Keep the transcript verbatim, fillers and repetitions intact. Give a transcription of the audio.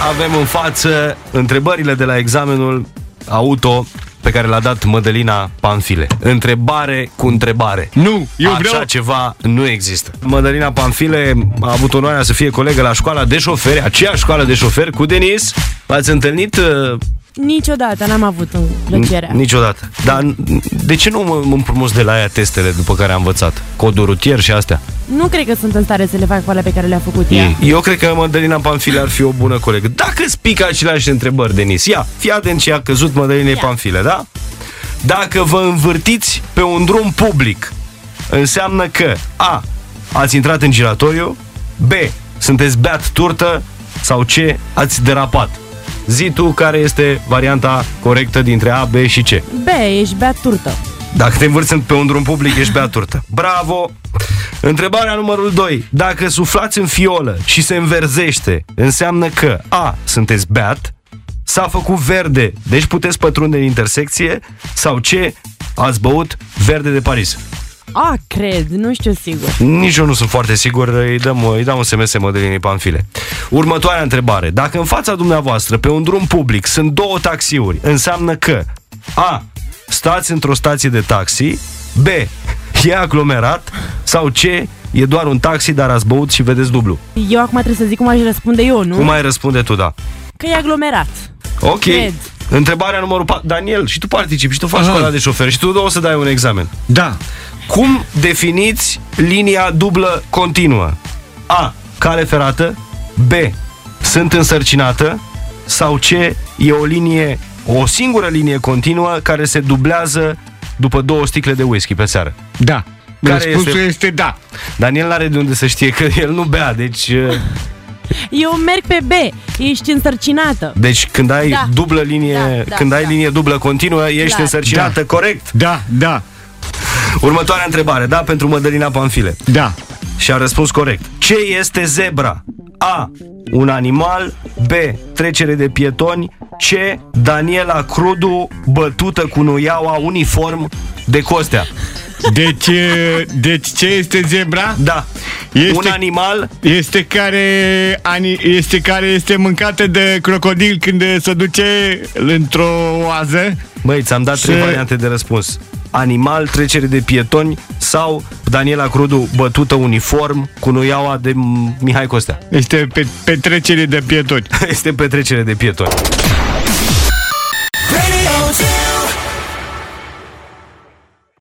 avem în față întrebările de la examenul auto pe care l-a dat Mădălina Pamfile. Întrebare cu întrebare. Nu, eu Așa vreau... ceva nu există. Mădălina Pamfile a avut onoarea să fie colegă la școala de șoferi, aceeași școală de șoferi cu Denis. V-ați întâlnit? Uh... Niciodată n-am avut plăcerea. Niciodată. Dar de ce nu mă împrumos de la ea testele după care am învățat? Codul rutier și astea? Nu cred că sunt în stare să le fac pe alea pe care le-a făcut ea. Eu cred că Mădălina Pamfile ar fi o bună colegă. Dacă îți pică aceleași întrebări, Denis, ia, fii atent ce a căzut Mădălinei Pamfile, da? Dacă vă învârtiți pe un drum public, înseamnă că A. Ați intrat în giratoriu, B. Sunteți beat turtă sau C. Ați derapat. Zi tu care este varianta corectă dintre A, B și C. B, ești beat turtă. Dacă te învârți pe un drum public, ești beat turtă. Bravo! Întrebarea numărul doi. Dacă suflați în fiolă și se înverzește, înseamnă că A. Sunteți beat, s-a făcut verde, deci puteți pătrunde în intersecție, sau C. Ați băut verde de Paris. A, cred, nu știu sigur. Nici eu nu sunt foarte sigur, îi dăm, îi dăm un S M S Mădălinei Pamfile. Următoarea întrebare. Dacă în fața dumneavoastră, pe un drum public, sunt două taxiuri, înseamnă că A. Stați într-o stație de taxi, B. E aglomerat, sau C. E doar un taxi, dar ați băut și vedeți dublu. Eu acum trebuie să zic cum aș răspunde eu, nu? Cum ai răspunde tu, da? Că e aglomerat. Ok. Cred. Întrebarea numărul patru. Daniel, și tu participi, și tu faci școala de șofer, și tu o să dai un examen. Da. Cum definiți linia dublă continuă? A. Cale ferată, B. Sunt însărcinată, sau C. E o linie, o singură linie continuă care se dublează după două sticle de whisky pe seară? Da. Care Răspunsul este... este da. Daniel n-are de unde să știe că el nu bea, deci... Eu merg pe B, ești însărcinată. Deci când ai Da. dublă linie, Da, da, când ai da. linie dublă continuă, ești Clar. însărcinată, Da. corect? Da, da, Următoarea întrebare, da, pentru Mădălina Pamfile. da. Și a răspuns corect. Ce este zebra? A. Un animal, B. Trecere de pietoni, C. Daniela Crudu bătută cu nuiaua uniform de Costea. Deci, deci ce este zebra? Da. Este, Un animal. este care ani, este care este mâncată de crocodil când se duce într-o oază. Băi, ți-am dat trei Ce? variante de răspuns. Animal, trecere de pietoni sau Daniela Crudu bătută uniform cu nuiaua de Mihai Costea. Este pe, petrecere de pietoni. Este petrecere de pietoni.